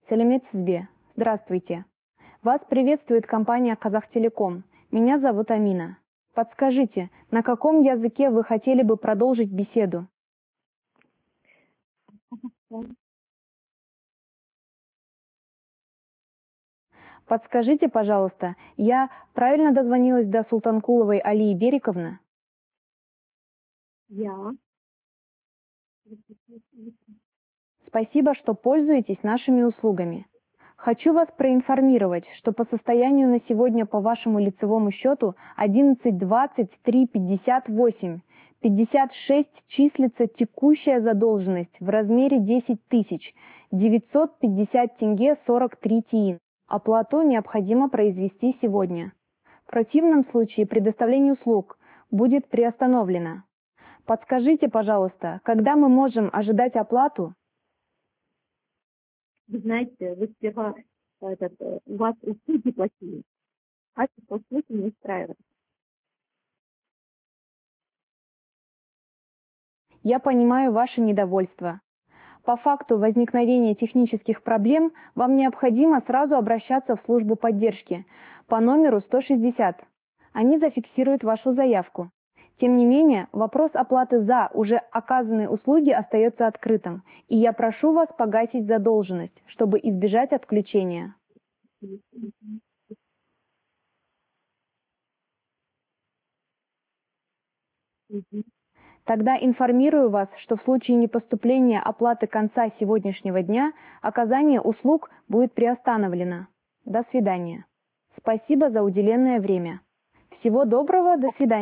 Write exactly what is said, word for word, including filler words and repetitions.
Сәлеметсіз. Здравствуйте. Вас приветствует компания Казахтелеком. Меня зовут Амина. Подскажите, на каком языке вы хотели бы продолжить беседу? Подскажите, пожалуйста, я правильно дозвонилась до Султанкуловой Алии Бериковны? Я. Спасибо, что пользуетесь нашими услугами. Хочу вас проинформировать, что по состоянию на сегодня по вашему лицевому счету одиннадцать двадцать три пятьдесят восемь пятьдесят шесть числится текущая задолженность в размере десять тысяч девятьсот пятьдесят тенге сорок три тиын. Оплату необходимо произвести сегодня. В противном случае предоставление услуг будет приостановлено. Подскажите, пожалуйста, когда мы можем ожидать оплату? Вы знаете, вы сперва этот, э, у вас услуги платили, а теперь услуги не устраивают. Я понимаю ваше недовольство. По факту возникновения технических проблем вам необходимо сразу обращаться в службу поддержки по номеру сто шестьдесят. Они зафиксируют вашу заявку. Тем не менее, вопрос оплаты за уже оказанные услуги остается открытым, и я прошу вас погасить задолженность, чтобы избежать отключения. Мгм. Тогда информирую вас, что в случае непоступления оплаты конца сегодняшнего дня оказание услуг будет приостановлено. До свидания. Спасибо за уделенное время. Всего доброго, до свидания.